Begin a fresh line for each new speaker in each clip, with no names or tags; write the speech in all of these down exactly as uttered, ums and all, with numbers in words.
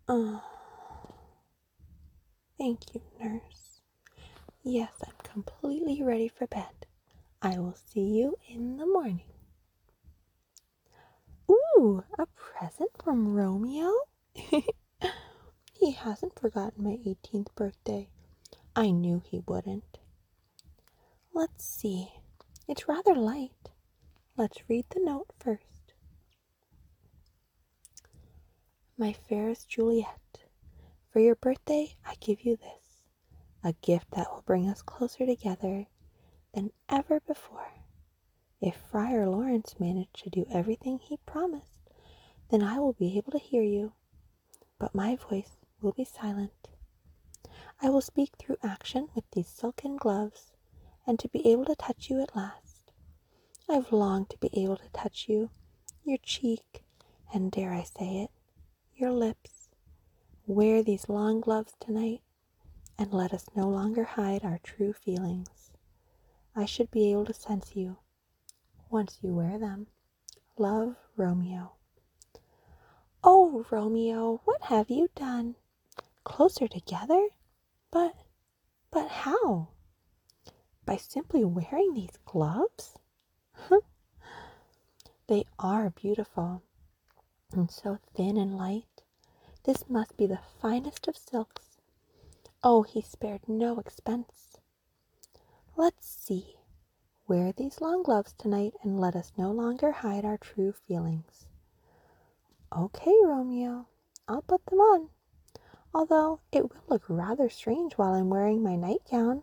Oh, thank you, nurse. Yes, I'm completely ready for bed. I will see you in the morning. Ooh, a present from Romeo? He hasn't forgotten my eighteenth birthday. I knew he wouldn't. Let's see. It's rather light. Let's read the note first. My fairest Juliet, for your birthday I give you this, a gift that will bring us closer together than ever before. If Friar Lawrence managed to do everything he promised, then I will be able to hear you, but my voice will be silent. I will speak through action with these silken gloves, and to be able to touch you at last. I've longed to be able to touch you, your cheek, and dare I say it, your lips. Wear these long gloves tonight, and let us no longer hide our true feelings. I should be able to sense you once you wear them. Love, Romeo. Oh, Romeo, what have you done? Closer together? But, but how? By simply wearing these gloves? They are beautiful, and so thin and light. This must be the finest of silks. Oh, he spared no expense. Let's see. Wear these long gloves tonight, and let us no longer hide our true feelings. Okay, Romeo, I'll put them on, although it will look rather strange while I'm wearing my nightgown.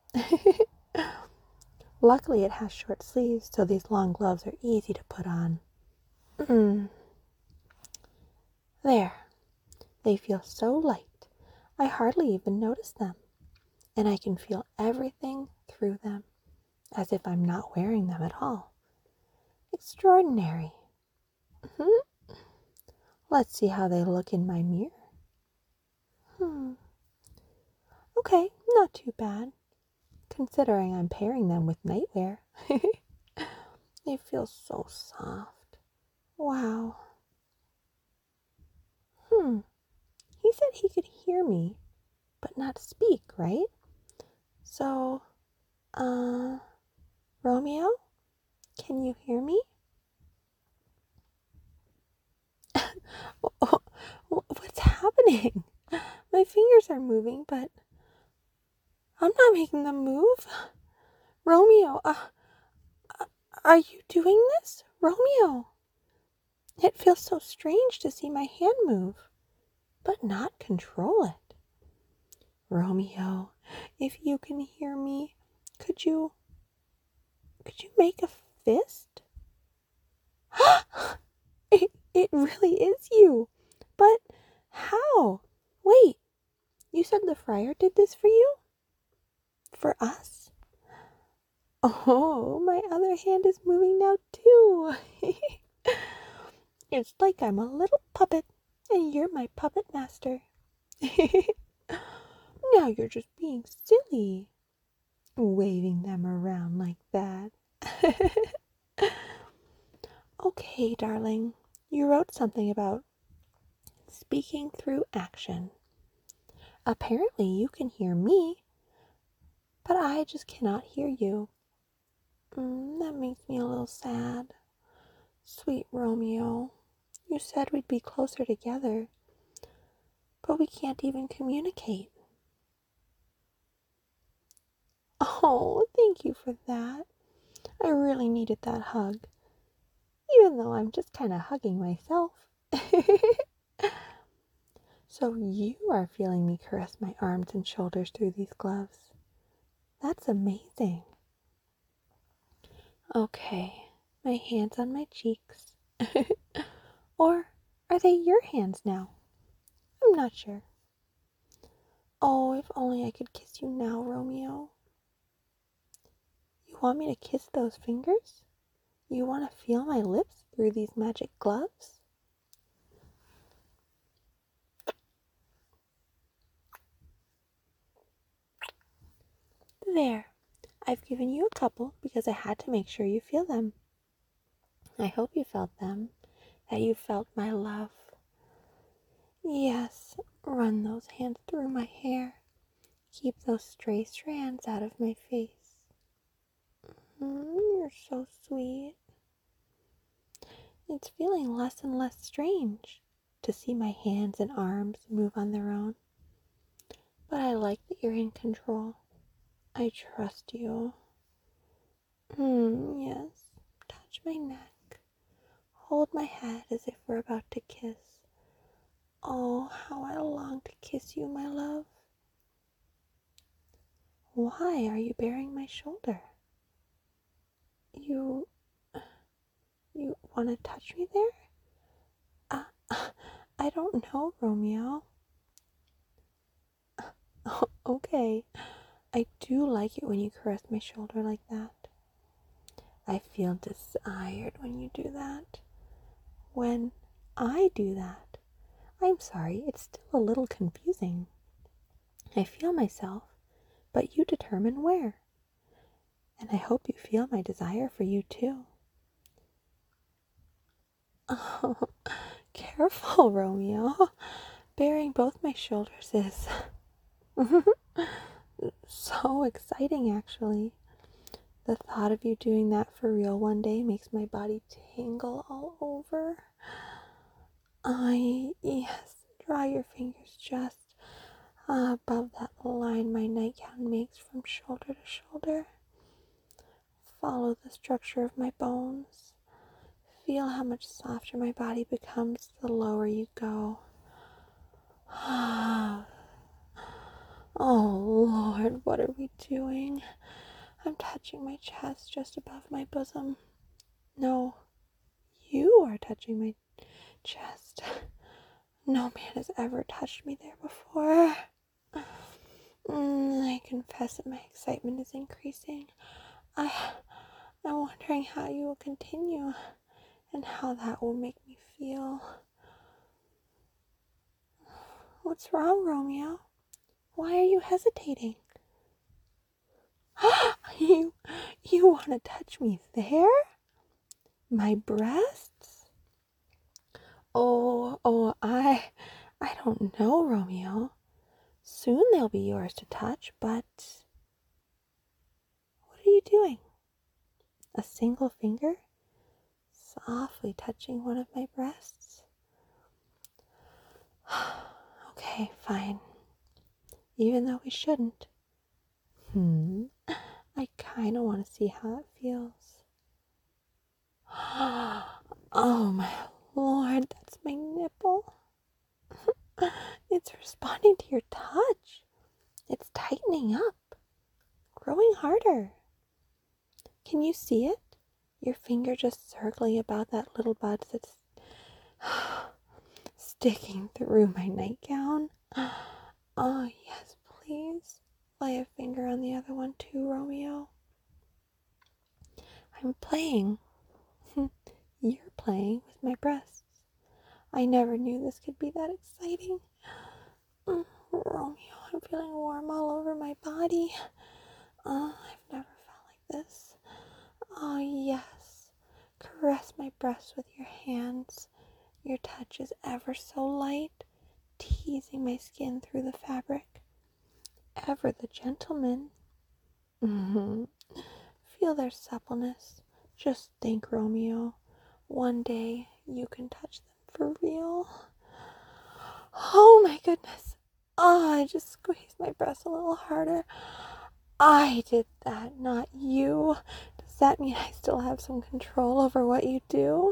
Luckily, it has short sleeves, so these long gloves are easy to put on. Mm. There. They feel so light, I hardly even notice them, and I can feel everything through them, as if I'm not wearing them at all. Extraordinary. Mm-hmm. Let's see how they look in my mirror. Hmm. Okay, not too bad, considering I'm pairing them with nightwear. They feel so soft. Wow. Hmm. He said he could hear me, but not speak, right? So, uh, Romeo, can you hear me? What's happening? My fingers are moving, but I'm not making them move. Romeo, uh, are you doing this? Romeo! It feels so strange to see my hand move, but not control it. Romeo, if you can hear me, could you, could you make a fist? it, it really is you. But how? Wait, you said the friar did this for you? For us? Oh, my other hand is moving now too. It's like I'm a little puppet and you're my puppet master. Now you're just being silly, waving them around like that. Okay, darling, you wrote something about speaking through action. Apparently you can hear me, but I just cannot hear you. Mm, that makes me a little sad. Sweet Romeo, you said we'd be closer together, but we can't even communicate. Oh, thank you for that. I really needed that hug, even though I'm just kind of hugging myself. So you are feeling me caress my arms and shoulders through these gloves. That's amazing. Okay, my hands on my cheeks. Or are they your hands now? I'm not sure. Oh, if only I could kiss you now, Romeo. You want me to kiss those fingers? You want to feel my lips through these magic gloves? There. I've given you a couple because I had to make sure you feel them. I hope you felt them, that you felt my love. Yes, Run those hands through my hair. Keep those stray strands out of my face. Mm, you're so sweet. It's feeling less and less strange to see my hands and arms move on their own. But I like that you're in control. I trust you. Hmm, yes. Touch my neck. Hold my head as if we're about to kiss. Oh, how I long to kiss you, my love. Why are you bearing my shoulder? You... you want to touch me there? Uh, I don't know, Romeo. Okay. I do like it when you caress my shoulder like that. I feel desired when you do that. When I do that, I'm sorry, it's still a little confusing. I feel myself, but you determine where. And I hope you feel my desire for you too. Oh, careful, Romeo. Bearing both my shoulders is so exciting, actually. The thought of you doing that for real one day makes my body tingle all over. I, yes, draw your fingers just above that line my nightgown makes from shoulder to shoulder. Follow the structure of my bones. Feel how much softer my body becomes the lower you go. Oh, Lord, what are we doing? I'm touching my chest just above my bosom. No, you are touching my chest. No man has ever touched me there before. Mm, I confess that my excitement is increasing. I, I'm wondering how you will continue and how that will make me feel. What's wrong, Romeo? Why are you hesitating? you, you want to touch me there? My breasts? Oh, oh, I, I don't know, Romeo. Soon they'll be yours to touch, but what are you doing? A single finger? Softly touching one of my breasts? Okay, fine. Even though we shouldn't. Hmm. I kind of want to see how it feels. Oh my Lord, that's my nipple. It's responding to your touch. It's tightening up, growing harder. Can you see it? Your finger just circling about that little bud that's sticking through my nightgown. Oh, yes, please. Lay a finger on the other one too, Romeo. I'm playing. You're playing with my breasts. I never knew this could be that exciting. Mm, Romeo, I'm feeling warm all over my body. Oh, I've never felt like this. Oh, yes. Caress my breasts with your hands. Your touch is ever so light, teasing my skin through the fabric. Ever the gentleman. Mm-hmm. Feel their suppleness. Just think, Romeo. One day you can touch them for real. Oh my goodness. Oh, I just squeezed my breast a little harder. I did that, not you. Does that mean I still have some control over what you do?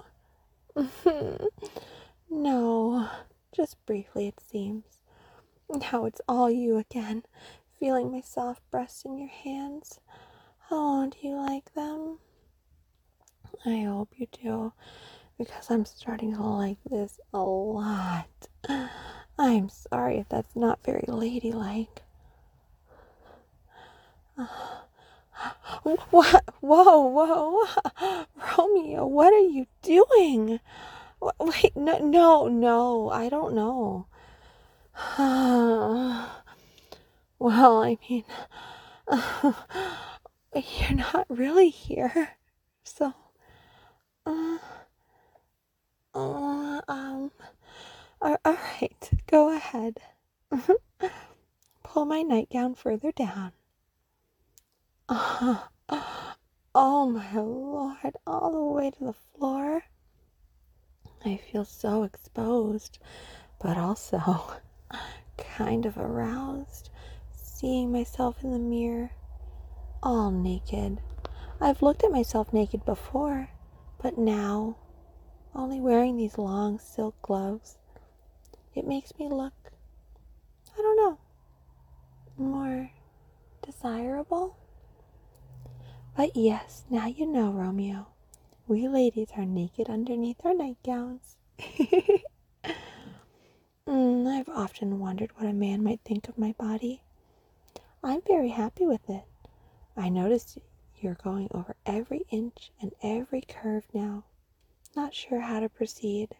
No, just briefly it seems. Now it's all you again, feeling my soft breasts in your hands. Oh, do you like them? I hope you do, because I'm starting to like this a lot. I'm sorry if that's not very ladylike. What? Whoa, whoa, Romeo, what are you doing? Wait, no, no, no, I don't know. Well, I mean, you're not really here, so, uh, uh, um, all right, go ahead. Pull my nightgown further down. Uh, oh my lord, all the way to the floor. I feel so exposed, but also kind of aroused, seeing myself in the mirror, all naked. I've looked at myself naked before, but now, only wearing these long silk gloves, it makes me look, I don't know, more desirable. But yes, now you know, Romeo, we ladies are naked underneath our nightgowns. mm, I've often wondered what a man might think of my body. I'm very happy with it. I noticed you're going over every inch and every curve now. Not sure how to proceed.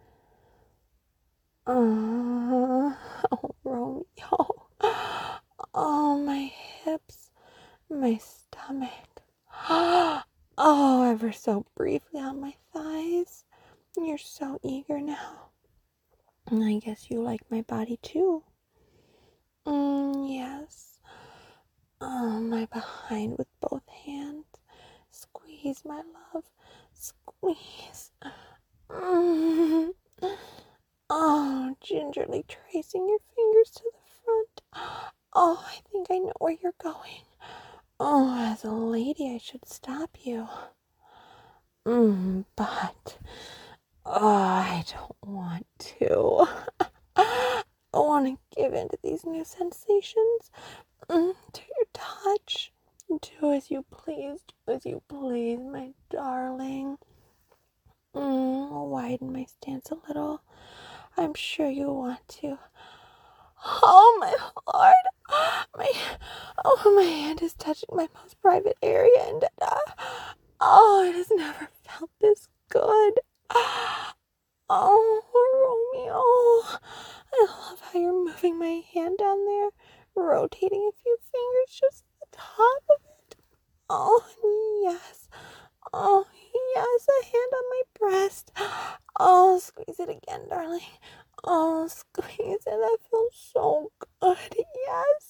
Uh, oh, Romeo. Oh, my hips, my stomach. Oh, ever so briefly on my thighs. You're so eager now. And I guess you like my body too. Mm, yes. Oh, my behind with both hands. Squeeze, my love. Squeeze. Mm. Oh, gingerly tracing your fingers to the front. Oh, I think I know where you're going. Oh, as a lady, I should stop you. Mm, but oh, I don't want to. I want to give in to these new sensations, mm, to your touch. Do as you please, do as you please, my darling. Mm, I'll widen my stance a little. I'm sure you want to. Oh, my lord. My, oh, my hand is touching my most private area, and uh, oh, it has never felt this good. Oh, Romeo. I love how you're moving my hand down there, rotating a few fingers just at the top of it. Oh, yes. Oh, yes, a hand on my breast. Oh, squeeze it again, darling. Oh, squeeze it. That feels so good. Yes.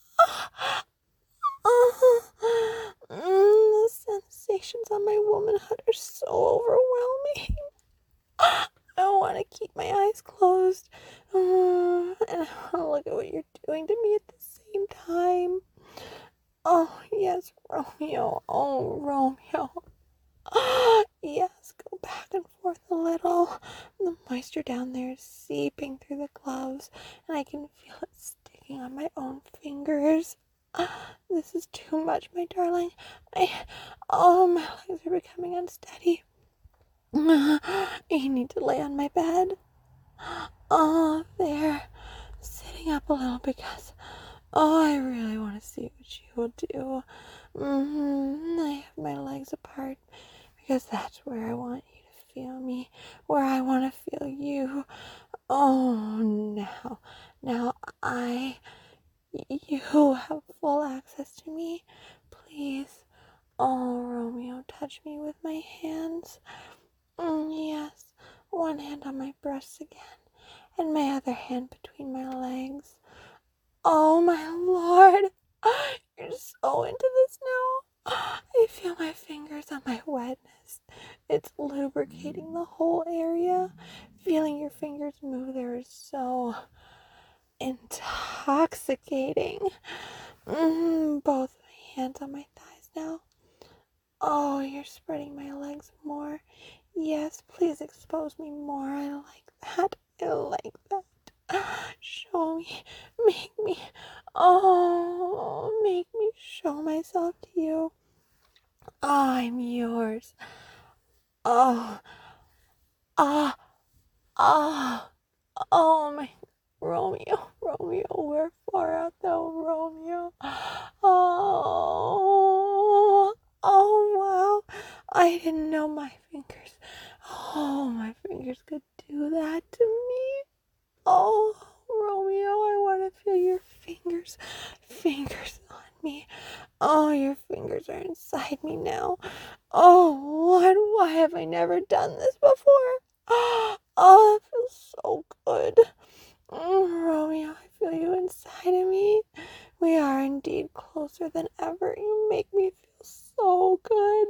Oh, mm, the sensations on my womanhood are so overwhelming. I want to keep my eyes closed. Uh, and I want to look at what you're doing to me at the same time. Oh, yes, Romeo. Oh, Romeo. Yes, go back and forth a little. The moisture down there is seeping through the gloves, and I can feel it sticking on my own fingers. This is too much, my darling. I, oh, my legs are becoming unsteady. You need to lay on my bed. Oh, there. Sitting up a little because, oh, I really want to see what you will do. Mm-hmm. I have my legs apart because that's where I want you to feel me, where I want to feel you. Oh, now, now I, you have full access to me. Please, oh, Romeo, touch me with my hands. Mm, yes, one hand on my breasts again, and my other hand between my legs. Oh, my lord, you're so into this now. I feel my fingers on my wetness. It's lubricating the whole area. Feeling your fingers move there is so intoxicating. Mm, both my hands on my thighs now. Oh, you're spreading my legs more. Yes, please expose me more. I like that. I like that. Show me. Make me. Oh, make me show myself to you. I'm yours. Oh, ah, ah, oh, my Romeo, Romeo, we're far out though, Romeo. Oh, oh, wow. I didn't know my fingers. Oh, my fingers could do that to me. Oh, Romeo, I want to feel your fingers, fingers on me. Oh, your fingers are inside me now. Oh, Lord, why have I never done this before? Oh, it feels so good. Mm, Romeo, I closer than ever. You make me feel so good.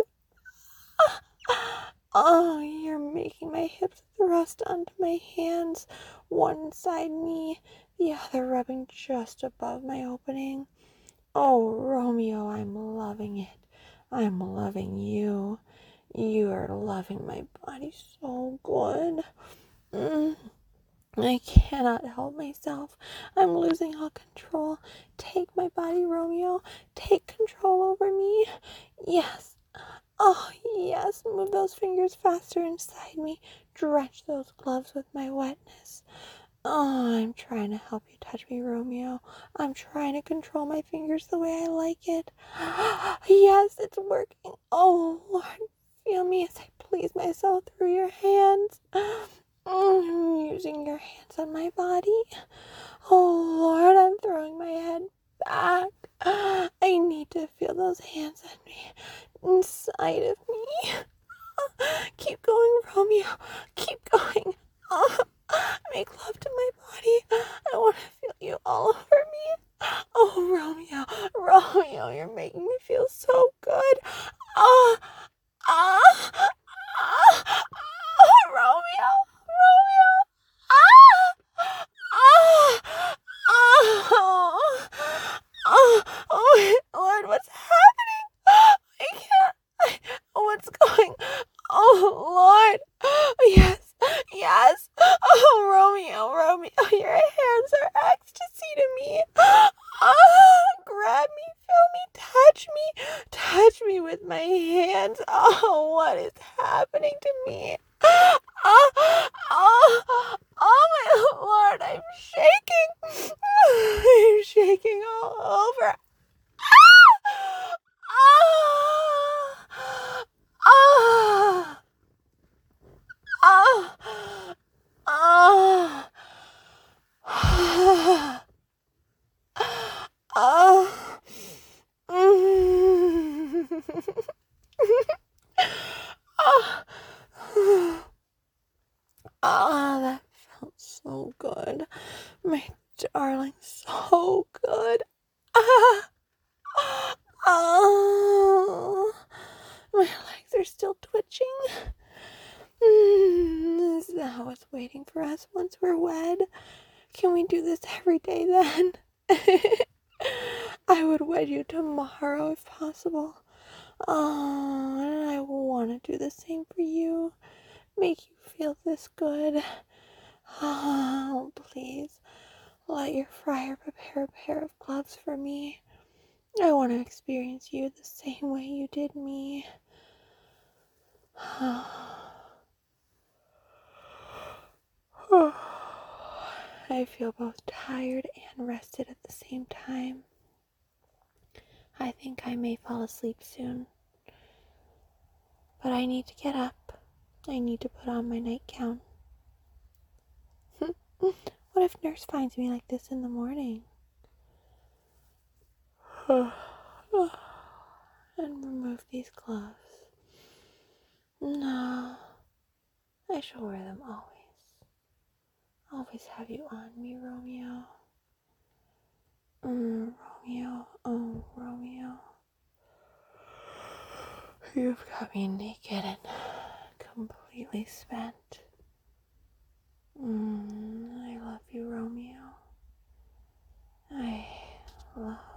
Oh, you're making my hips thrust onto my hands, one inside me, the other rubbing just above my opening. Oh, Romeo, I'm loving it. I'm loving you. You are loving my body so good. Mm. I cannot help myself. I'm losing all control. Take my body, Romeo. Take control over me. Yes. Oh, yes. Move those fingers faster inside me. Drench those gloves with my wetness. Oh, I'm trying to help you touch me, Romeo. I'm trying to control my fingers the way I like it. Yes, it's working. Oh, Lord, feel me as I please myself through your hands. Mm, using your hands on my body. Oh, Lord, I'm throwing my head back. I need to feel those hands on me, inside of me. Keep going, Romeo. Keep going. Oh, make love to my body. I want to feel you all over me. Oh, Romeo, Romeo, you're making me feel so good. Ah, ah, ah, ah, Romeo, Romeo. Ah, ah, ah, ah, oh, Lord, what's happening? I can't. I, what's going? Oh, Lord. Yes, yes. Oh, Romeo, Romeo, your hands are ecstasy to me. Oh, grab me, feel me, touch me, touch me with my hands. Oh, what is happening to me? Oh, oh, oh, my Lord, I'm shaking. I'm shaking all over. Ah! Ah! Ah! Ah! Ah! Ah! Ah, that felt so good. My darling, so good. Ah! Ah! My legs are still twitching. Mm, is that how it's waiting for us once we're wed? Can we do this every day then? I would wed you tomorrow if possible. Oh, and I want to do the same for you. Make you feel this good. Oh, please, let your friar prepare a pair of gloves for me. I want to experience you the same way you did me. I feel both tired and rested at the same time. I think I may fall asleep soon. But I need to get up. I need to put on my nightgown. What if Nurse finds me like this in the morning? And remove these gloves. No, I shall wear them always. Always have you on me, Romeo. Mm, Romeo, oh, Romeo. You've got me naked and completely spent. Mm, I love you, Romeo. I love